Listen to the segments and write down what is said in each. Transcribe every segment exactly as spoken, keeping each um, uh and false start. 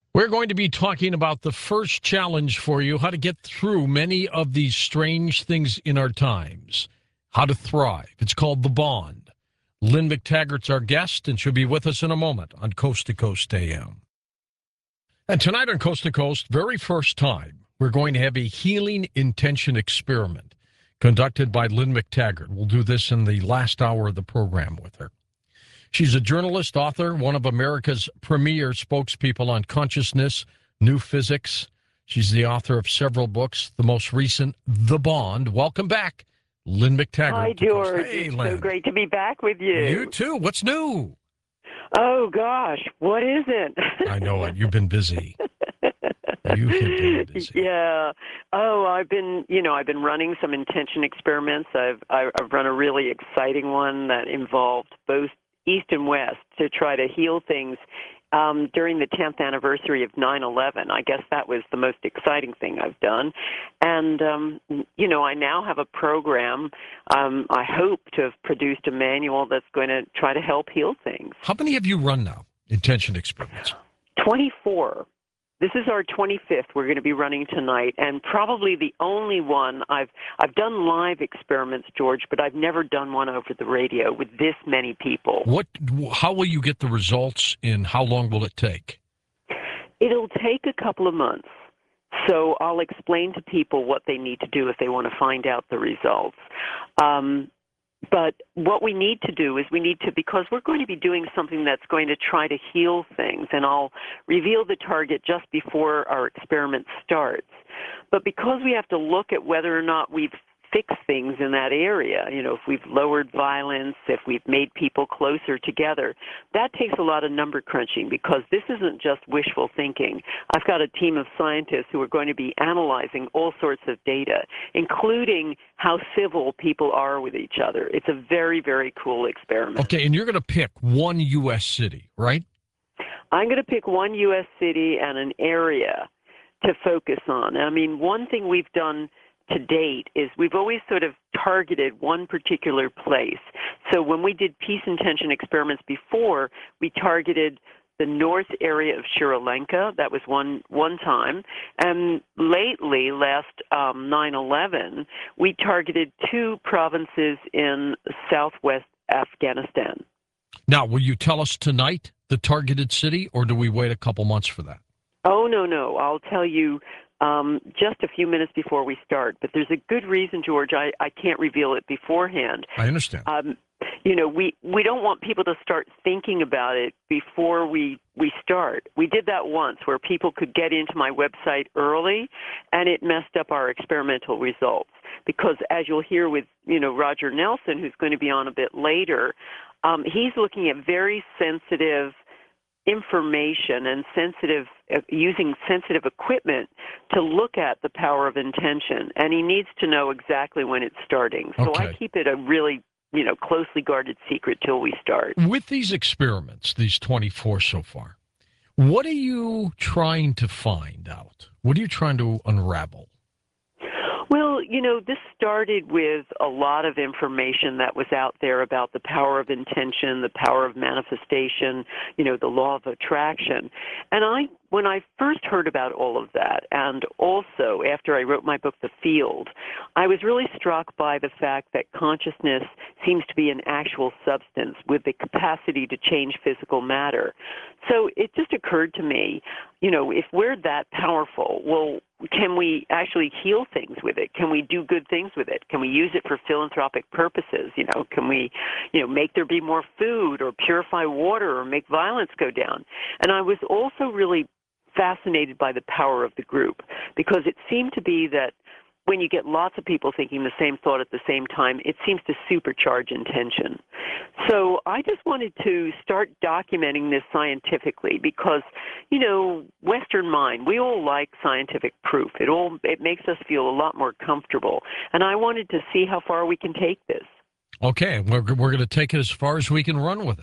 We're going to be talking about the first challenge for you, how to get through many of these strange things in our times, how to thrive. It's called The Bond. Lynn McTaggart's our guest, and she'll be with us in a moment on Coast to Coast A M. And tonight on Coast to Coast, very first time, we're going to have a healing intention experiment conducted by Lynn McTaggart. We'll do this in the last hour of the program with her. She's a journalist, author, one of America's premier spokespeople on consciousness, new physics. She's the author of several books, the most recent, The Bond. Welcome back, Lynn McTaggart. Hi, George. Hey, it's Lynn. so great to be back with you. You too. What's new? Oh, gosh. What is it? I know it. You've been busy. You have been busy. Yeah. Oh, I've been, you know, I've been running some intention experiments. I've, I've run a really exciting one that involved both East and West to try to heal things um, during the tenth anniversary of nine eleven. I guess that was the most exciting thing I've done. And, um, you know, I now have a program. Um, I hope to have produced a manual that's going to try to help heal things. How many have you run now, intention experiments? twenty-four. This is our twenty-fifth we're going to be running tonight, and probably the only one. I've I've done live experiments, George, but I've never done one over the radio with this many people. What? How will you get the results, and how long will it take? It'll take a couple of months. So I'll explain to people what they need to do if they want to find out the results. Um, But what we need to do is we need to, because we're going to be doing something that's going to try to heal things, and I'll reveal the target just before our experiment starts. But because we have to look at whether or not we've fixed things in that area, you know, if we've lowered violence, if we've made people closer together, that takes a lot of number crunching, because this isn't just wishful thinking. I've got a team of scientists who are going to be analyzing all sorts of data, including how civil people are with each other. It's a very, very cool experiment. Okay, and you're going to pick one U S city, right? I'm going to pick one U S city and an area to focus on. I mean, one thing we've done to date is we've always sort of targeted one particular place. So when we did peace intention experiments before, we targeted the north area of Sri Lanka. That was one one time. And lately, last um, nine eleven, we targeted two provinces in southwest Afghanistan. Now, will you tell us tonight the targeted city, or do we wait a couple months for that? Oh, no, no. I'll tell you Um, just a few minutes before we start. But there's a good reason, George, I, I can't reveal it beforehand. I understand. Um, you know, we, we don't want people to start thinking about it before we, we start. We did that once where people could get into my website early, and it messed up our experimental results. Because as you'll hear with, you know, Roger Nelson, who's going to be on a bit later, um, he's looking at very sensitive information and sensitive, uh, using sensitive equipment to look at the power of intention, and he needs to know exactly when it's starting. So Okay. I keep it a really, you know, closely guarded secret till we start. With these experiments, these twenty-four so far, what are you trying to find out? What are you trying to unravel? Well, you know, this started with a lot of information that was out there about the power of intention, the power of manifestation, you know, the law of attraction. And I, when I first heard about all of that, and also after I wrote my book, The Field, I was really struck by the fact that consciousness seems to be an actual substance with the capacity to change physical matter. So it just occurred to me, you know, if we're that powerful, well, can we actually heal things with it? Can we do good things with it? Can we use it for philanthropic purposes? You know, can we, you know, make there be more food or purify water or make violence go down? And I was also really fascinated by the power of the group, because it seemed to be that when you get lots of people thinking the same thought at the same time, it seems to supercharge intention. So I just wanted to start documenting this scientifically because, you know, Western mind, we all like scientific proof. It all it makes us feel a lot more comfortable. And I wanted to see how far we can take this. Okay, we're, we're going to take it as far as we can run with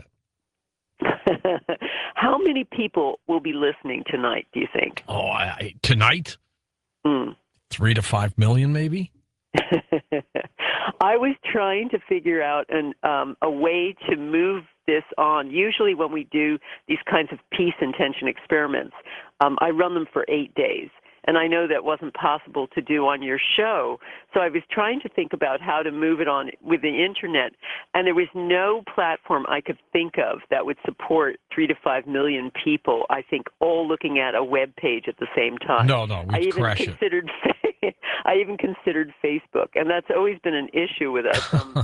it. How many people will be listening tonight, do you think? Oh, I, I, tonight? Mm. Three to five million, maybe? I was trying to figure out an, um, a way to move this on. Usually when we do these kinds of peace intention experiments, um, I run them for eight days. And I know that wasn't possible to do on your show. So I was trying to think about how to move it on with the Internet. And there was no platform I could think of that would support three to five million people, I think, all looking at a web page at the same time. No, no, we'd I even crash considered it. I even considered Facebook, and that's always been an issue with us. Um,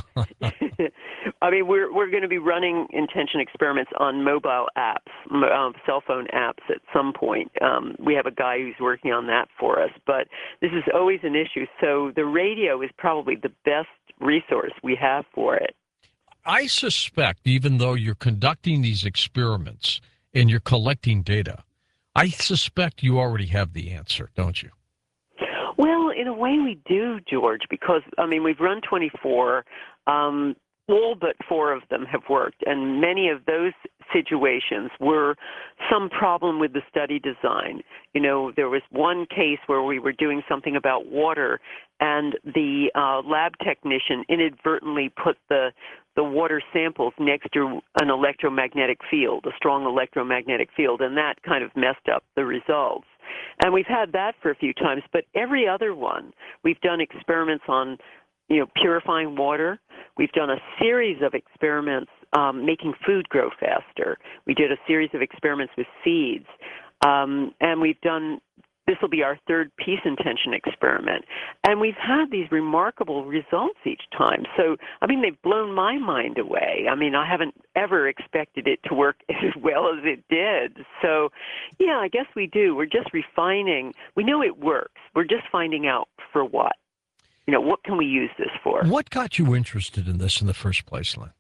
I mean, we're we're going to be running intention experiments on mobile apps, um, cell phone apps at some point. Um, we have a guy who's working on that for us, but this is always an issue. So the radio is probably the best resource we have for it. I suspect, even though you're conducting these experiments and you're collecting data, I suspect you already have the answer, don't you? Well, in a way we do, George, because, I mean, we've run twenty-four. Um, all but four of them have worked, and many of those situations were some problem with the study design. You know, there was one case where we were doing something about water, and the uh, lab technician inadvertently put the the water samples next to an electromagnetic field, a strong electromagnetic field, and that kind of messed up the results. And we've had that for a few times, but every other one, we've done experiments on, you know, purifying water. We've done a series of experiments um, making food grow faster. We did a series of experiments with seeds. Um, and we've done, this will be our third peace intention experiment. And we've had these remarkable results each time. So, I mean, they've blown my mind away. I mean, I haven't ever expected it to work as well as it did. So, yeah, I guess we do. We're just refining. We know it works. We're just finding out for what. You know, what can we use this for? What got you interested in this in the first place, Lynn?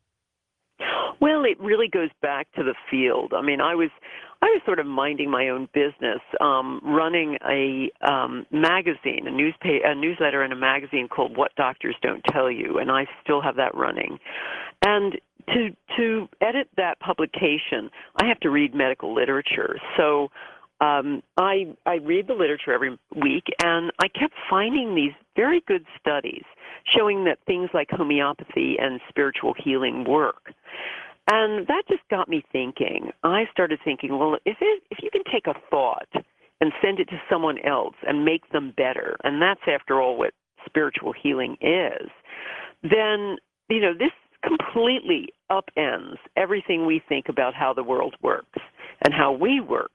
Well, it really goes back to the field. I mean, I was I was sort of minding my own business, um, running a um, magazine, a, newspa- a newsletter and a magazine called What Doctors Don't Tell You, and I still have that running. And to to edit that publication, I have to read medical literature. So Um, I, I read the literature every week, and I kept finding these very good studies showing that things like homeopathy and spiritual healing work. And that just got me thinking. I started thinking, well, if, it, if you can take a thought and send it to someone else and make them better, and that's, after all, what spiritual healing is, then, you know, this completely upends everything we think about how the world works and how we work.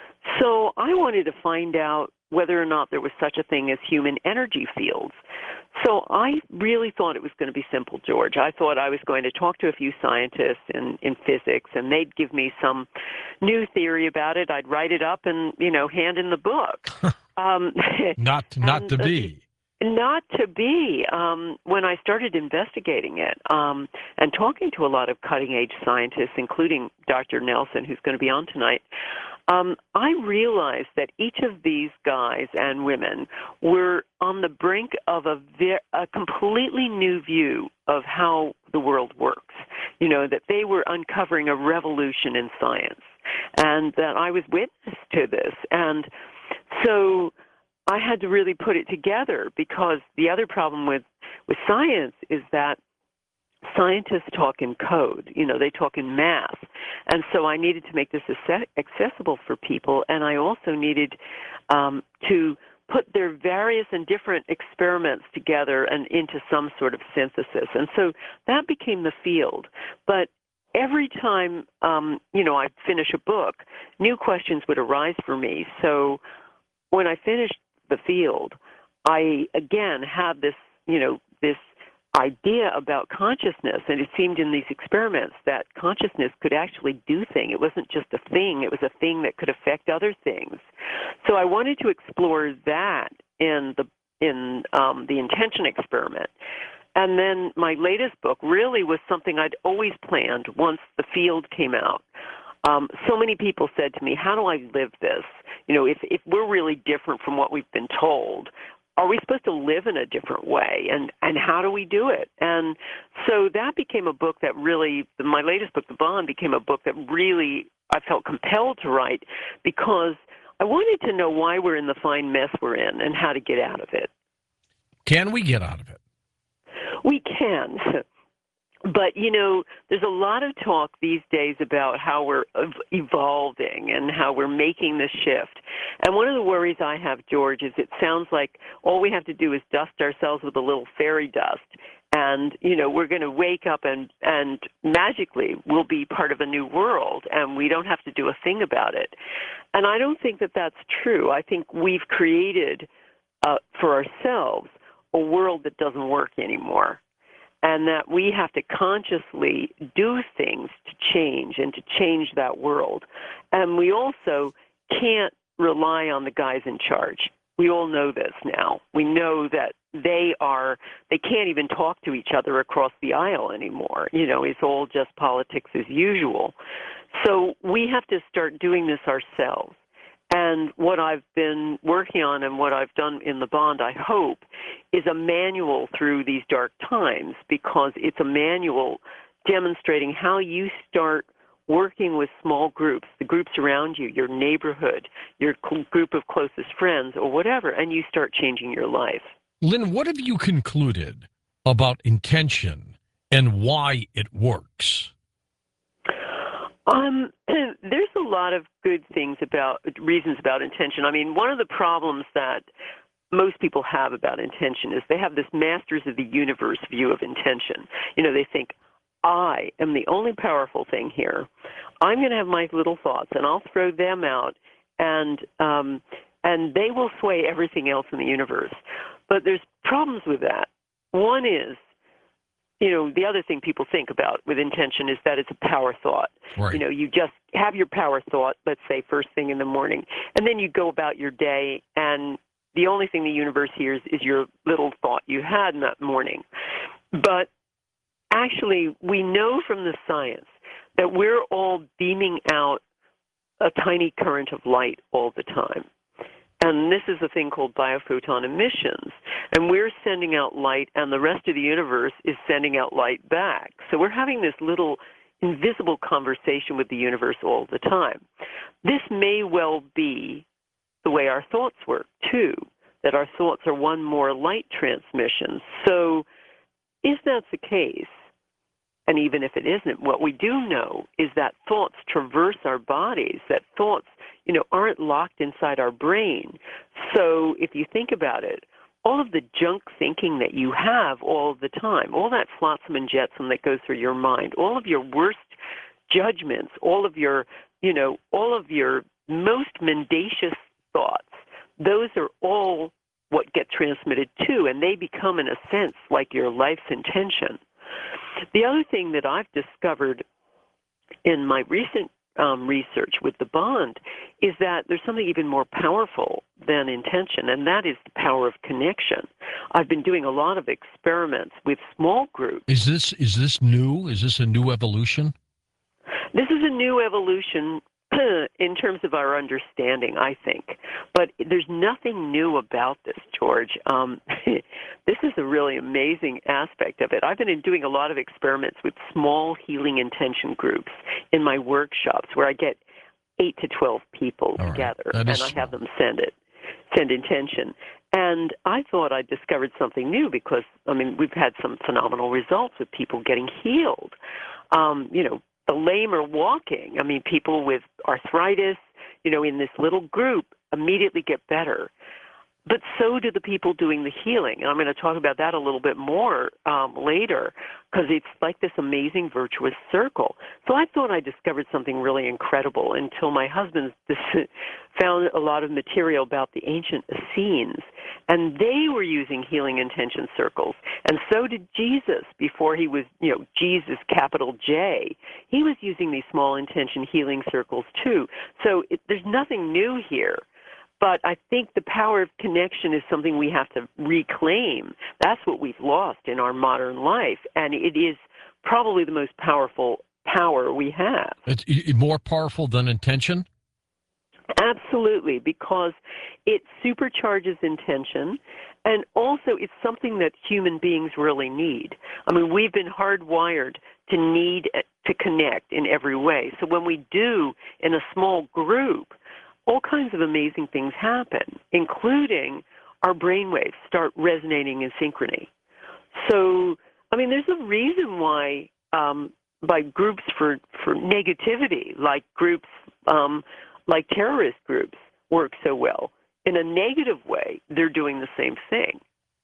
So I wanted to find out whether or not there was such a thing as human energy fields. So I really thought it was going to be simple, George. I thought I was going to talk to a few scientists in, in physics, and they'd give me some new theory about it. I'd write it up and, you know, hand in the book. um, not not and, to be. Uh, Not to be. Um, when I started investigating it um, and talking to a lot of cutting-edge scientists, including Doctor Nelson, who's going to be on tonight, um, I realized that each of these guys and women were on the brink of a, ve- a completely new view of how the world works. You know, that they were uncovering a revolution in science, and that I was witness to this. And so I had to really put it together, because the other problem with, with science is that scientists talk in code. You know, they talk in math. And so I needed to make this accessible for people, and I also needed um, to put their various and different experiments together and into some sort of synthesis. And so that became the field. But every time, um, you know, I'd finish a book, new questions would arise for me. So when I finished the field, I, again, had this, you know, this idea about consciousness, and it seemed in these experiments that consciousness could actually do things. It wasn't just a thing, it was a thing that could affect other things. So I wanted to explore that in the in um, the intention experiment. And then my latest book really was something I'd always planned once the field came out. Um, so many people said to me, how do I live this? You know, if, if we're really different from what we've been told, are we supposed to live in a different way? And, and how do we do it? And so that became a book that really, my latest book, The Bond, became a book that really I felt compelled to write, because I wanted to know why we're in the fine mess we're in and how to get out of it. Can we get out of it? We can. But, you know, there's a lot of talk these days about how we're ev- evolving and how we're making this shift. And one of the worries I have, George, is it sounds like all we have to do is dust ourselves with a little fairy dust. And, you know, we're going to wake up and, and magically we'll be part of a new world and we don't have to do a thing about it. And I don't think that that's true. I think we've created uh, for ourselves a world that doesn't work anymore, and that we have to consciously do things to change and to change that world. And we also can't rely on the guys in charge. We all know this now. We know that they are, they can't even talk to each other across the aisle anymore. You know, it's all just politics as usual. So we have to start doing this ourselves. And what I've been working on and what I've done in the bond, I hope, is a manual through these dark times, because it's a manual demonstrating how you start working with small groups, the groups around you, your neighborhood, your cl- group of closest friends or whatever, and you start changing your life. Lynn, what have you concluded about intention and why it works? Um, there's a lot of good things about, reasons about intention. I mean, one of the problems that most people have about intention is they have this masters of the universe view of intention. You know, they think, I am the only powerful thing here. I'm going to have my little thoughts, and I'll throw them out, and um, and they will sway everything else in the universe. But there's problems with that. One is, you know, the other thing people think about with intention is that it's a power thought. Right. You know, you just have your power thought, let's say first thing in the morning, and then you go about your day, and the only thing the universe hears is your little thought you had in that morning. But actually, we know from the science that we're all beaming out a tiny current of light all the time. And this is a thing called biophoton emissions. And we're sending out light, and the rest of the universe is sending out light back. So we're having this little invisible conversation with the universe all the time. This may well be the way our thoughts work, too, that our thoughts are one more light transmission. So if that's the case, and even if it isn't, what we do know is that thoughts traverse our bodies, that thoughts, you know, aren't locked inside our brain. So if you think about it, all of the junk thinking that you have all the time, all that flotsam and jetsam that goes through your mind, all of your worst judgments, all of your, you know, all of your most mendacious thoughts, those are all what get transmitted too, and they become, in a sense, like your life's intention. The other thing that I've discovered in my recent um, research with the bond is that there's something even more powerful than intention, and that is the power of connection. I've been doing a lot of experiments with small groups. Is this is this new? Is this a new evolution? This is a new evolution in terms of our understanding, I think. But there's nothing new about this, George. Um, this is a really amazing aspect of it. I've been doing a lot of experiments with small healing intention groups in my workshops where I get eight to twelve people All together, right. and I have them send it, send intention. And I thought I discovered something new because, I mean, we've had some phenomenal results with people getting healed. Um, you know, the lame are walking. I mean, people with arthritis, you know, in this little group immediately get better. But so do the people doing the healing. And I'm going to talk about that a little bit more um, later, because it's like this amazing virtuous circle. So I thought I discovered something really incredible until my husband found a lot of material about the ancient Essenes, and they were using healing intention circles. And so did Jesus before he was, you know, Jesus, capital J. He was using these small intention healing circles too. So it, there's nothing new here. But I think the power of connection is something we have to reclaim. That's what we've lost in our modern life, and it is probably the most powerful power we have. It's it, more powerful than intention? Absolutely, because it supercharges intention, and also it's something that human beings really need. I mean, we've been hardwired to need to connect in every way. So when we do in a small group, all kinds of amazing things happen, including our brainwaves start resonating in synchrony. So I mean, there's a reason why um, by groups for, for negativity, like groups um, like terrorist groups, work so well. In a negative way, they're doing the same thing.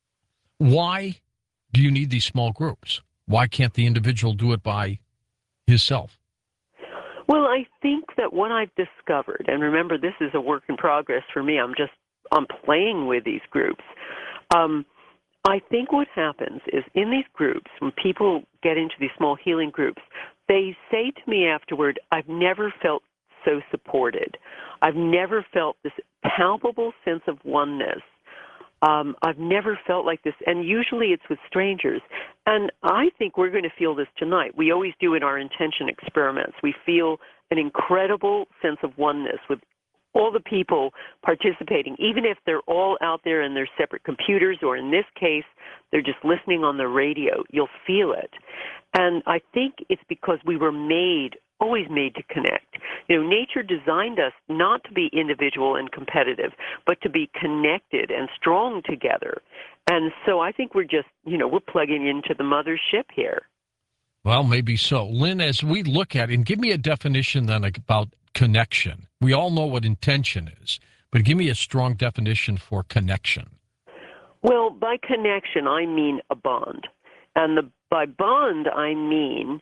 Why do you need these small groups? Why can't the individual do it by himself? Well, I think that what I've discovered, and remember, this is a work in progress for me. I'm just I'm playing with these groups. Um, I think what happens is in these groups, when people get into these small healing groups, they say to me afterward, I've never felt so supported. I've never felt this palpable sense of oneness. Um, I've never felt like this, and usually it's with strangers. And I think we're going to feel this tonight. We always do in our intention experiments. We feel an incredible sense of oneness with all the people participating, even if they're all out there in their separate computers, or in this case, they're just listening on the radio. You'll feel it. And I think it's because we were made, always made to connect. You know, nature designed us not to be individual and competitive, but to be connected and strong together. And so I think we're just, you know, we're plugging into the mothership here. Well, maybe so. Lynn, as we look at it, and give me a definition then about connection. We all know what intention is, but give me a strong definition for connection. Well, by connection, I mean a bond. And the, by bond, I mean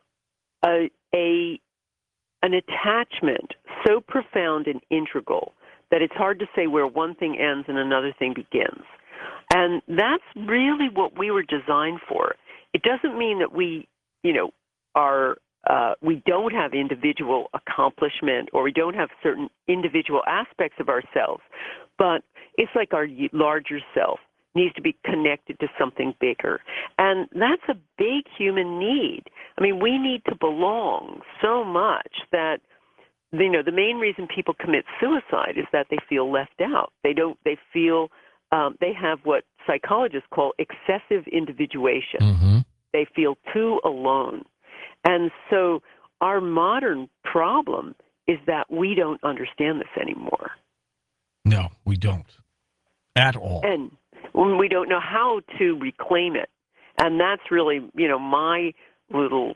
a, a an attachment so profound and integral that it's hard to say where one thing ends and another thing begins. And that's really what we were designed for. It doesn't mean that we, you know, are uh, we don't have individual accomplishment, or we don't have certain individual aspects of ourselves, but it's like our larger self needs to be connected to something bigger. And that's a big human need. I mean, we need to belong so much that, you know, the main reason people commit suicide is that they feel left out. They don't, they feel, um, they have what psychologists call excessive individuation. Mm-hmm. They feel too alone. And so our modern problem is that we don't understand this anymore. No, we don't at all. And we don't know how to reclaim it. And that's really, you know, my little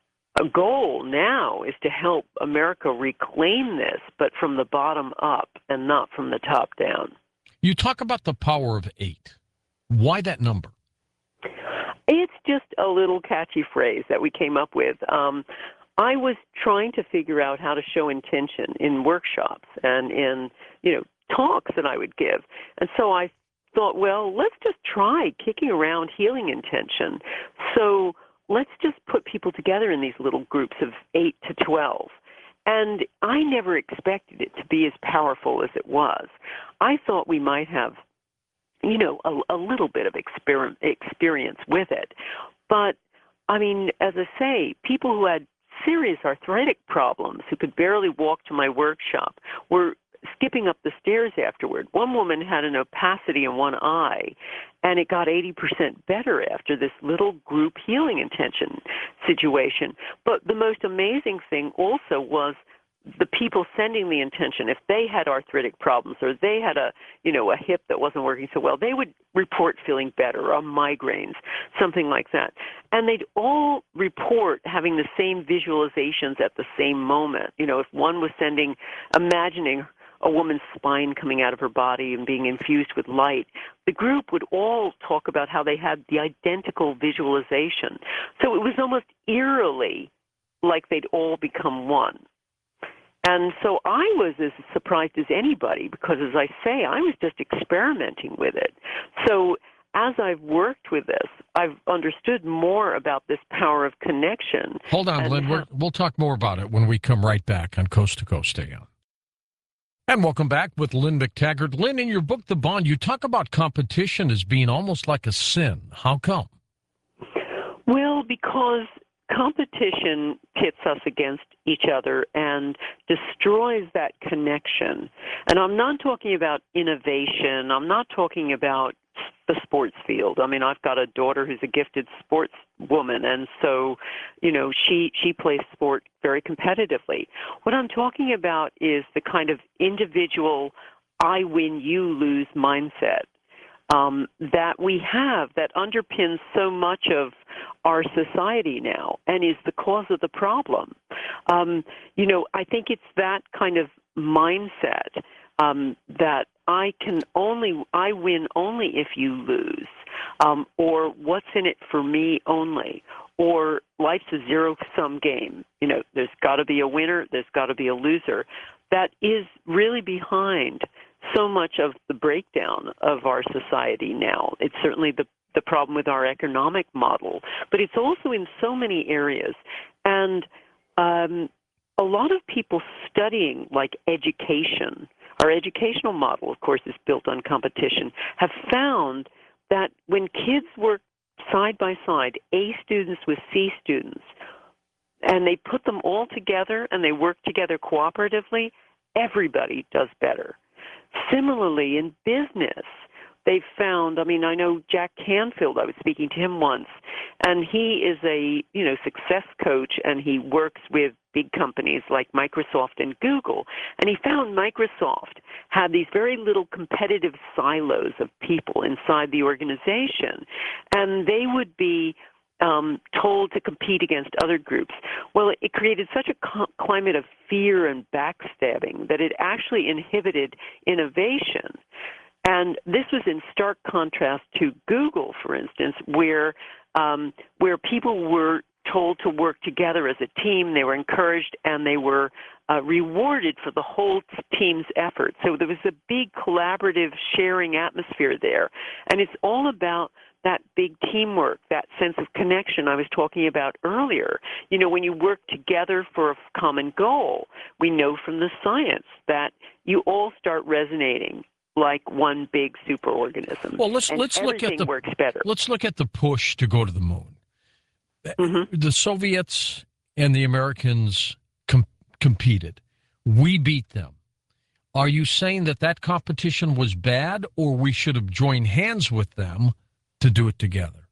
goal now is to help America reclaim this, but from the bottom up and not from the top down. You talk about the power of eight. Why that number? It's just a little catchy phrase that we came up with. Um, I was trying to figure out how to show intention in workshops and in, you know, talks that I would give. And so I thought, well, let's just try kicking around healing intention. So let's just put people together in these little groups of eight to twelve. And I never expected it to be as powerful as it was. I thought we might have, you know, a, a little bit of exper- experience with it. But, I mean, as I say, people who had serious arthritic problems, who could barely walk to my workshop, were skipping up the stairs afterward. One woman had an opacity in one eye, and it got eighty percent better after this little group healing intention situation. But the most amazing thing also was the people sending the intention. If they had arthritic problems, or they had a, you know, a hip that wasn't working so well, they would report feeling better, or migraines, something like that. And they'd all report having the same visualizations at the same moment. You know, if one was sending, imagining a woman's spine coming out of her body and being infused with light, the group would all talk about how they had the identical visualization. So it was almost eerily like they'd all become one. And so I was as surprised as anybody because, as I say, I was just experimenting with it. So as I've worked with this, I've understood more about this power of connection. Hold on, Lynn. How- we'll talk more about it when we come right back on Coast to Coast. Stay on. And welcome back with Lynn McTaggart. Lynn, in your book, The Bond, you talk about competition as being almost like a sin. How come? Well, because competition pits us against each other and destroys that connection. And I'm not talking about innovation. I'm not talking about the sports field. I mean, I've got a daughter who's a gifted sports woman, and so, you know, she, she plays sport very competitively. What I'm talking about is the kind of individual I win, you lose mindset um, that we have that underpins so much of our society now and is the cause of the problem. Um, you know, I think it's that kind of mindset um, that I can only, I win only if you lose, um, or what's in it for me only, or life's a zero-sum game. You know, there's got to be a winner, there's got to be a loser. That is really behind so much of the breakdown of our society now. It's certainly the, the problem with our economic model, but it's also in so many areas. And um, a lot of people studying, like education, our educational model, of course, is built on competition, have found that when kids work side by side, A students with C students, and they put them all together and they work together cooperatively, everybody does better. Similarly, in business, they've found, I mean, I know Jack Canfield, I was speaking to him once, and he is a, you know, success coach, and he works with big companies like Microsoft and Google. And he found Microsoft had these very little competitive silos of people inside the organization, and they would be Um, told to compete against other groups. Well, it created such a co- climate of fear and backstabbing that it actually inhibited innovation. And this was in stark contrast to Google, for instance, where um, where people were told to work together as a team. They were encouraged and they were uh, rewarded for the whole team's effort. So there was a big collaborative sharing atmosphere there. And it's all about that big teamwork, that sense of connection I was talking about earlier. You know, when you work together for a common goal, we know from the science that you all start resonating like one big superorganism. Well, let's and let's look at the works better. Let's look at the push to go to the moon. Mm-hmm. The Soviets and the Americans com- competed. We beat them. Are you saying that that competition was bad, or we should have joined hands with them to do it together?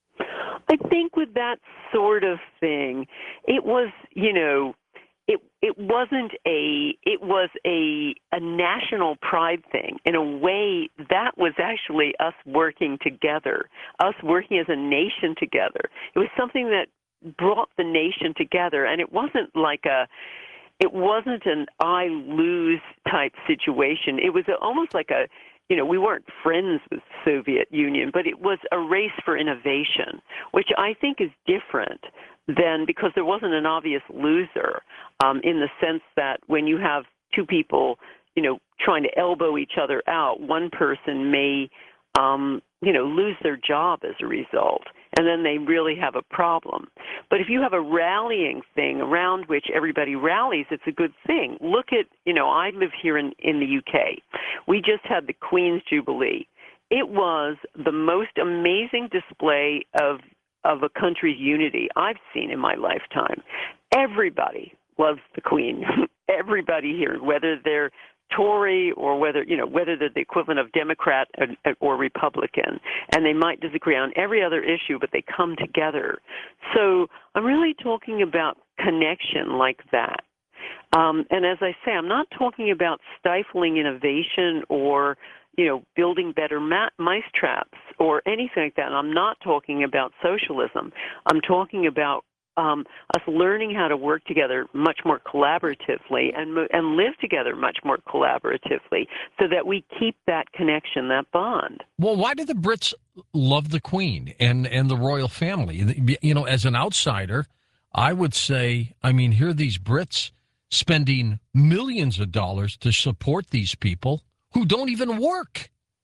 I think with that sort of thing, it was, you know, it it wasn't a it was a a national pride thing. In a way, that was actually us working together, us working as a nation together. It was something that brought the nation together, and it wasn't like a it wasn't an I lose type situation. It was almost like a You know, we weren't friends with the Soviet Union, but it was a race for innovation, which I think is different than, because there wasn't an obvious loser, um, in the sense that when you have two people, you know, trying to elbow each other out, one person may, um, you know, lose their job as a result, and then they really have a problem. But if you have a rallying thing around which everybody rallies, it's a good thing. Look at, you know, I live here in, in the U K. We just had the Queen's Jubilee. It was the most amazing display of of a country's unity I've seen in my lifetime. Everybody loves the Queen. Everybody here, whether they're Tory or whether, you know, whether they're the equivalent of Democrat or Republican, and they might disagree on every other issue, but they come together. So I'm really talking about connection like that. Um, and as I say, I'm not talking about stifling innovation or, you know, building better ma- mousetraps or anything like that. And I'm not talking about socialism. I'm talking about Um, us learning how to work together much more collaboratively and and live together much more collaboratively so that we keep that connection, that bond. Well, why do the Brits love the Queen and, and the royal family? You know, as an outsider, I would say, I mean, here are these Brits spending millions of dollars to support these people who don't even work.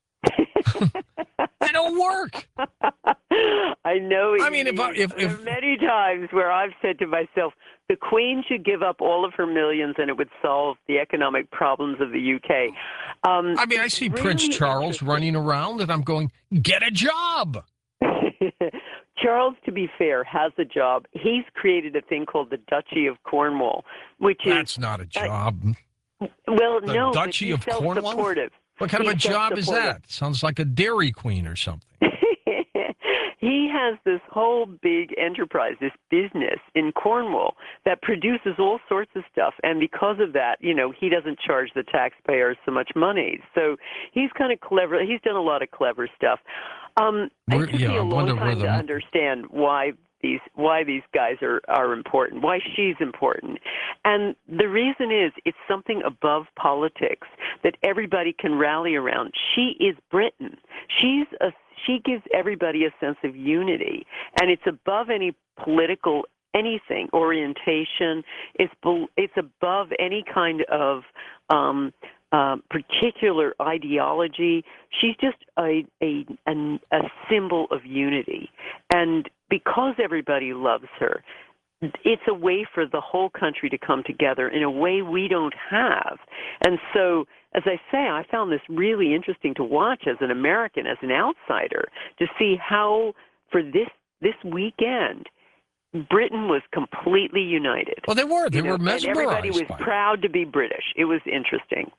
They don't work. I know. I mean, if, I, if, there if are many times where I've said to myself, the Queen should give up all of her millions and it would solve the economic problems of the U K. Um, I mean, I see really Prince Charles running around, and I'm going, get a job. Charles, to be fair, has a job. He's created a thing called the Duchy of Cornwall, which That's is that's not a job. Uh, well, the no, Duchy but of he's Cornwall. self-supportive. What kind he's of a job is that? Sounds like a Dairy Queen or something. He has this whole big enterprise, this business in Cornwall that produces all sorts of stuff. And because of that, you know, he doesn't charge the taxpayers so much money. So he's kind of clever. He's done a lot of clever stuff. Um, it Where, took yeah, me I a long wonder where time to the understand why these why these guys are, are important, why she's important. And the reason is it's something above politics that everybody can rally around. She is Britain. She's a she gives everybody a sense of unity, and it's above any political anything orientation. It's it's above any kind of um, uh, particular ideology. She's just a, a a a symbol of unity, and because everybody loves her, it's a way for the whole country to come together in a way we don't have. And so, as I say, I found this really interesting to watch as an American, as an outsider, to see how for this this weekend, Britain was completely united. well, they were. They You know, were and everybody was mesmerized by it. proud to be British. It was interesting.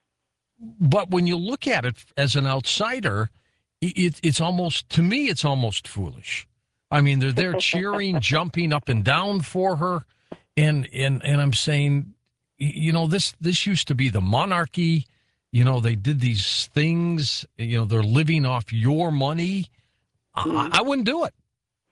But when you look at it as an outsider, it, it's almost, to me, it's almost foolish. I mean, they're there cheering, jumping up and down for her, and and and I'm saying, you know, this this used to be the monarchy. You know, they did these things. You know, they're living off your money. I, I wouldn't do it.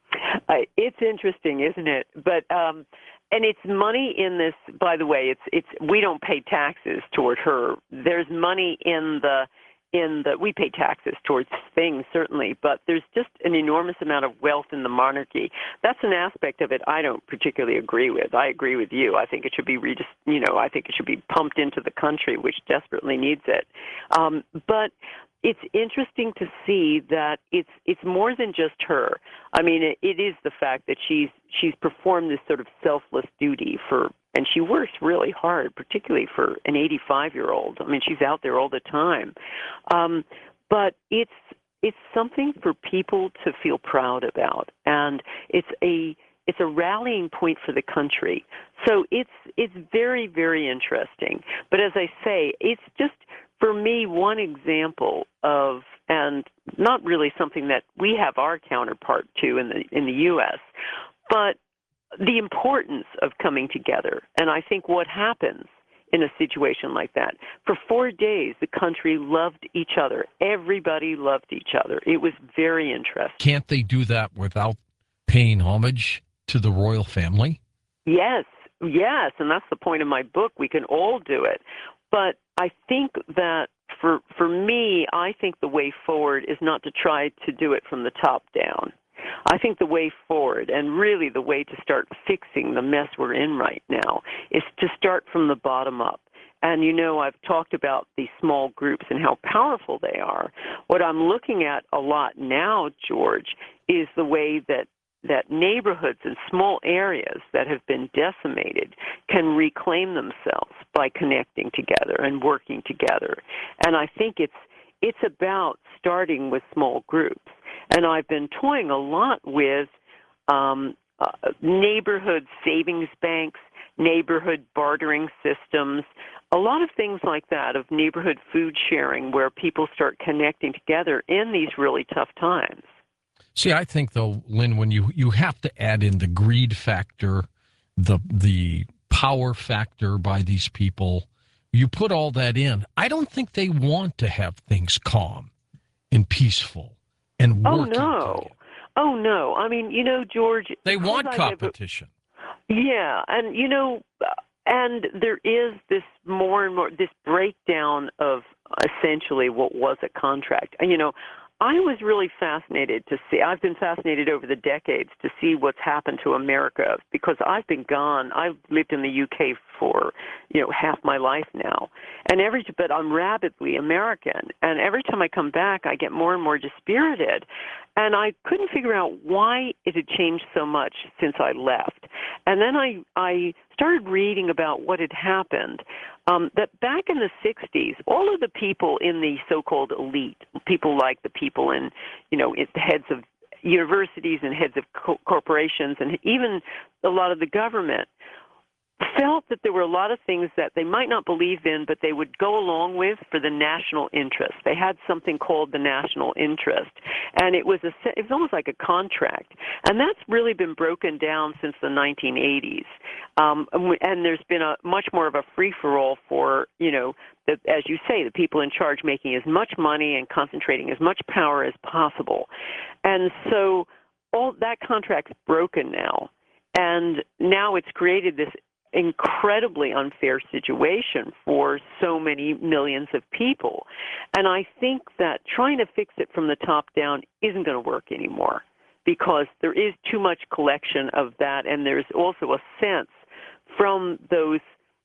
Uh, it's interesting, isn't it? But um, and it's money in this. By the way, it's it's we don't pay taxes toward her. There's money in the in the we pay taxes towards things certainly, but there's just an enormous amount of wealth in the monarchy. That's an aspect of it I don't particularly agree with. I agree with you. I think it should be redis- you know I think it should be pumped into the country, which desperately needs it. Um, but it's interesting to see that it's it's more than just her. I mean, it, it is the fact that she's she's performed this sort of selfless duty for, and she works really hard, particularly for an eighty-five-year-old. I mean, she's out there all the time. Um, but it's it's something for people to feel proud about, and it's a it's a rallying point for the country. So it's it's very, very interesting. But as I say, it's just, for me, one example of, and not really something that we have our counterpart to in the in the U S, but the importance of coming together. And I think what happens in a situation like that, for four days, the country loved each other. Everybody loved each other. It was very interesting. Can't they do that without paying homage to the royal family? Yes, yes, and that's the point of my book. We can all do it. But I think that for for me, I think the way forward is not to try to do it from the top down. I think the way forward, and really the way to start fixing the mess we're in right now, is to start from the bottom up. And, you know, I've talked about these small groups and how powerful they are. What I'm looking at a lot now, George, is the way that that neighborhoods and small areas that have been decimated can reclaim themselves by connecting together and working together. And I think it's it's about starting with small groups. And I've been toying a lot with um, uh, neighborhood savings banks, neighborhood bartering systems, a lot of things like that, of neighborhood food sharing, where people start connecting together in these really tough times. See, I think, though, Lynn, when you, you have to add in the greed factor, the the power factor by these people, you put all that in, I don't think they want to have things calm and peaceful and Oh, working no. together. Oh, no. I mean, you know, George. They want because I've never- competition. Yeah, and, you know, and there is this more and more, this breakdown of essentially what was a contract. And, you know, I was really fascinated to see, I've been fascinated over the decades to see what's happened to America, because I've been gone. I've lived in the U K for, you know, half my life now. And every, but I'm rabidly American. And every time I come back, I get more and more dispirited. And I couldn't figure out why it had changed so much since I left. And then I, I started reading about what had happened. Um, that back in the sixties, all of the people in the so-called elite, people like the people in, you know, it, the heads of universities and heads of co- corporations and even a lot of the government, felt that there were a lot of things that they might not believe in, but they would go along with for the national interest. They had something called the national interest, and it was a it was almost like a contract. And that's really been broken down since the nineteen eighties. Um, and there's been a much more of a free-for-all for, you know, the, as you say, the people in charge making as much money and concentrating as much power as possible. And so all that contract's broken now. And now it's created this incredibly unfair situation for so many millions of people. And I think that trying to fix it from the top down isn't going to work anymore, because there is too much collection of that, and there's also a sense from those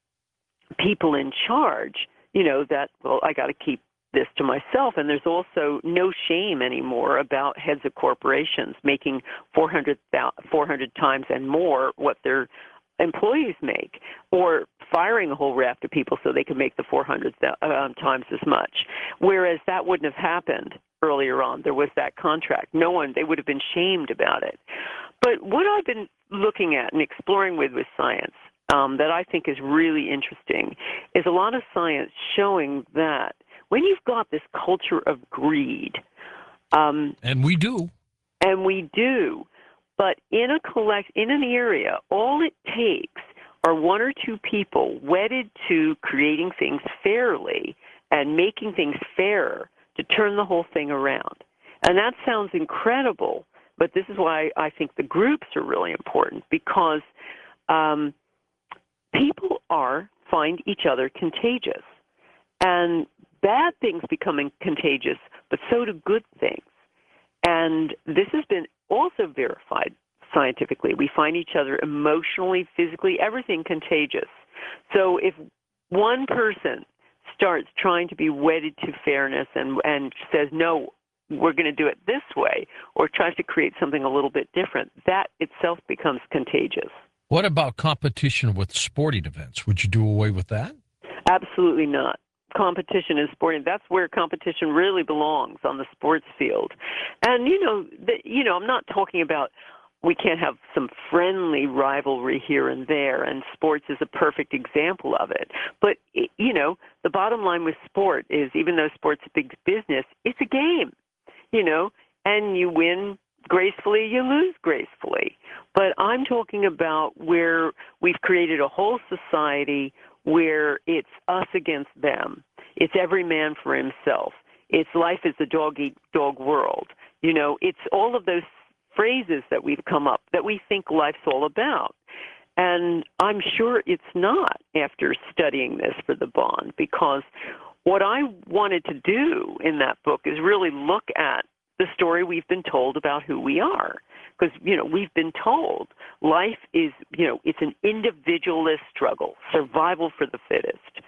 people in charge, you know, that, well, I got to keep this to myself. And there's also no shame anymore about heads of corporations making four hundred, four hundred times and more what their employees make, or firing a whole raft of people so they can make the four hundred um, times as much. Whereas that wouldn't have happened earlier on. There was that contract. No one, they would have been shamed about it. But what I've been looking at and exploring with with science um, that I think is really interesting is a lot of science showing that when you've got this culture of greed, um, and we do, and we do, but in a collect in an area, all it takes are one or two people wedded to creating things fairly and making things fairer to turn the whole thing around. And that sounds incredible, but this is why I think the groups are really important, because um, people are find each other contagious. And bad things become contagious, but so do good things. And this has been also verified scientifically. We find each other emotionally, physically, everything contagious. So if one person starts trying to be wedded to fairness and, and says, no, we're going to do it this way, or tries to create something a little bit different, that itself becomes contagious. What about competition with sporting events? Would you do away with that? Absolutely not. Competition in sporting, that's where competition really belongs, on the sports field. And, you know, the, you know, I'm not talking about we can't have some friendly rivalry here and there, and sports is a perfect example of it. But, you know, the bottom line with sport is, even though sports is big business, it's a game, you know, and you win gracefully, you lose gracefully. But I'm talking about where we've created a whole society where it's us against them. It's every man for himself. It's life is a dog-eat-dog world. You know, it's all of those phrases that we've come up that we think life's all about. And I'm sure it's not, after studying this for the Bond, because what I wanted to do in that book is really look at the story we've been told about who we are. Because, you know, we've been told life is, you know, it's an individualist struggle, survival for the fittest.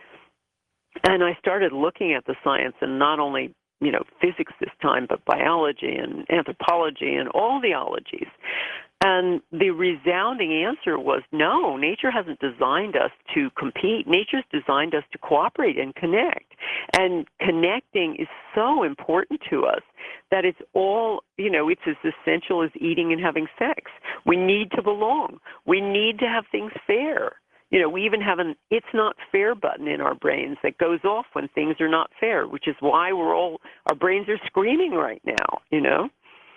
And I started looking at the science, and not only, you know, physics this time, but biology and anthropology and all the ologies. And the resounding answer was, no, nature hasn't designed us to compete. Nature's designed us to cooperate and connect. And connecting is so important to us that it's all, you know, it's as essential as eating and having sex. We need to belong. We need to have things fair. You know, we even have an "it's not fair" button in our brains that goes off when things are not fair, which is why we're all, our brains are screaming right now, you know.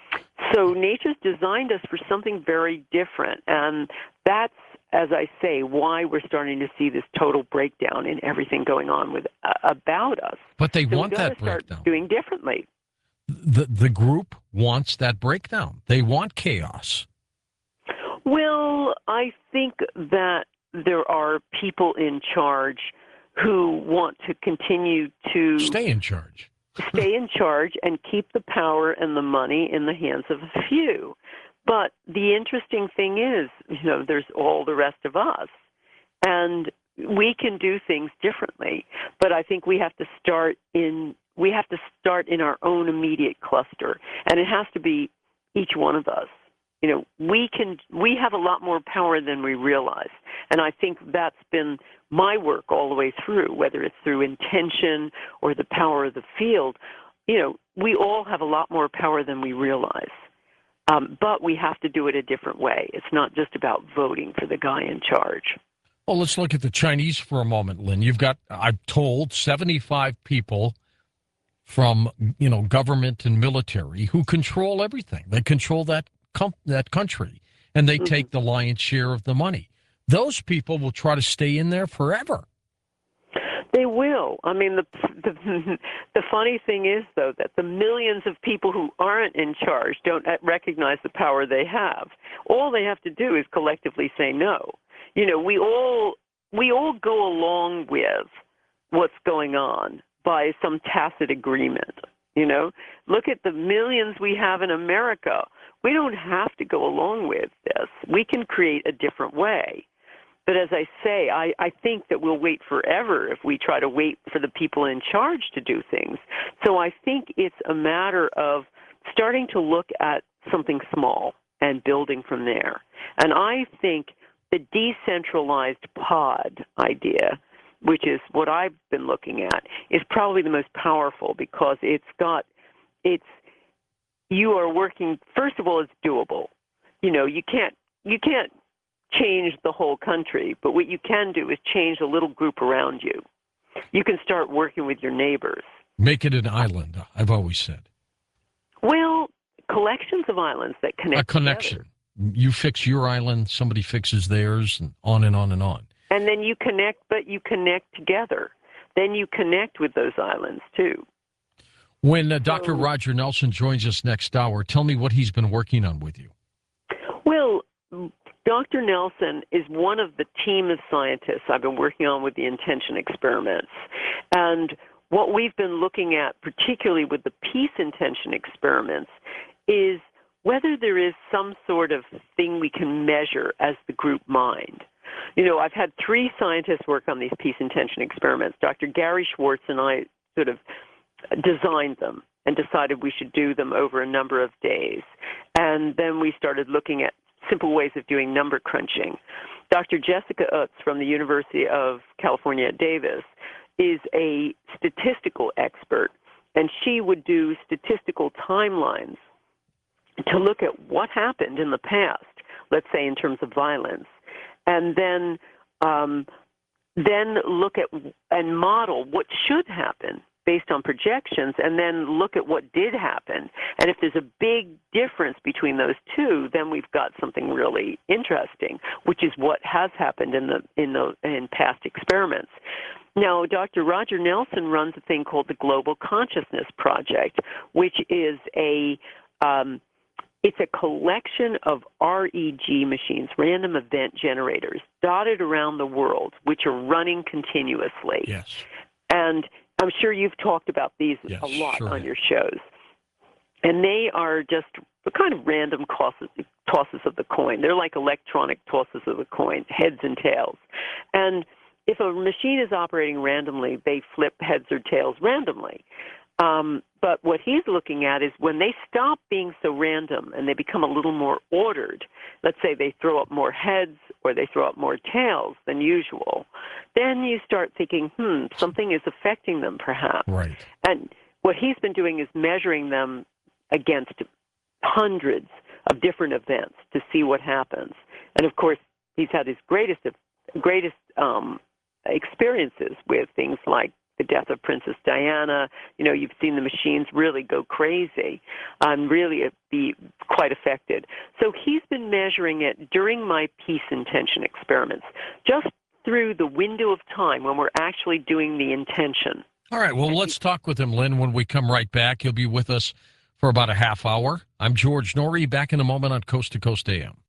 So nature's designed us for something very different, and that's, as I say, why we're starting to see this total breakdown in everything going on with uh, about us. But they so want we've got that to start breakdown. Doing differently. The the group wants that breakdown. They want chaos. Well, I think that there are people in charge who want to continue to stay in charge. stay in charge and keep the power and the money in the hands of a few. But the interesting thing is, you know, there's all the rest of us. And we can do things differently. But I think we have to start in we have to start in our own immediate cluster. And it has to be each one of us. You know, we can we have a lot more power than we realize. And I think that's been my work all the way through, whether it's through intention or the power of the field. You know, we all have a lot more power than we realize. Um, but we have to do it a different way. It's not just about voting for the guy in charge. Well, let's look at the Chinese for a moment, Lynn. You've got, I'm told, seventy-five people from, you know, government and military who control everything. They control that com- that country, and they Mm-hmm. take the lion's share of the money. Those people will try to stay in there forever. They will. I mean, the, the the funny thing is, though, that the millions of people who aren't in charge don't recognize the power they have. All they have to do is collectively say no. You know, we all we all go along with what's going on by some tacit agreement. You know, look at the millions we have in America. We don't have to go along with this. We can create a different way. But as I say, I, I think that we'll wait forever if we try to wait for the people in charge to do things. So I think it's a matter of starting to look at something small and building from there. And I think the decentralized pod idea, which is what I've been looking at, is probably the most powerful because it's got, it's, you are working, first of all, it's doable. You know, you can't, you can't, change the whole country, but what you can do is change a little group around you. You can start working with your neighbors. Make it an island, I've always said. Well, collections of islands that connect A connection. together. You fix your island, somebody fixes theirs, and on and on and on. And then you connect, but you connect together. Then you connect with those islands, too. When uh, Doctor So, Roger Nelson joins us next hour, tell me what he's been working on with you. Well, Doctor Nelson is one of the team of scientists I've been working on with the intention experiments. And what we've been looking at, particularly with the peace intention experiments, is whether there is some sort of thing we can measure as the group mind. You know, I've had three scientists work on these peace intention experiments. Doctor Gary Schwartz and I sort of designed them and decided we should do them over a number of days. And then we started looking at simple ways of doing number crunching. Doctor Jessica Utz from the University of California at Davis is a statistical expert, and she would do statistical timelines to look at what happened in the past, let's say in terms of violence, and then um, then look at and model what should happen based on projections, and then look at what did happen. And if there's a big difference between those two, then we've got something really interesting, which is what has happened in the in the in past experiments. Now, Doctor Roger Nelson runs a thing called the Global Consciousness Project, which is a um, it's a collection of R E G machines, random event generators, dotted around the world, which are running continuously. Yes. And I'm sure you've talked about these Yes, a lot sure on have. your shows. And they are just kind of random tosses, tosses of the coin. They're like electronic tosses of the coin, heads and tails. And if a machine is operating randomly, they flip heads or tails randomly. Um, but what he's looking at is when they stop being so random and they become a little more ordered, let's say they throw up more heads or they throw up more tails than usual, then you start thinking, hmm, something is affecting them perhaps. Right. And what he's been doing is measuring them against hundreds of different events to see what happens. And, of course, he's had his greatest, greatest um, experiences with things like the death of Princess Diana. You know, you've seen the machines really go crazy, um, really be quite affected. So he's been measuring it during my peace intention experiments, just through the window of time when we're actually doing the intention. All right, well, let's talk with him, Lynn, when we come right back. He'll be with us for about a half hour. I'm George Norrie, back in a moment on Coast to Coast A M.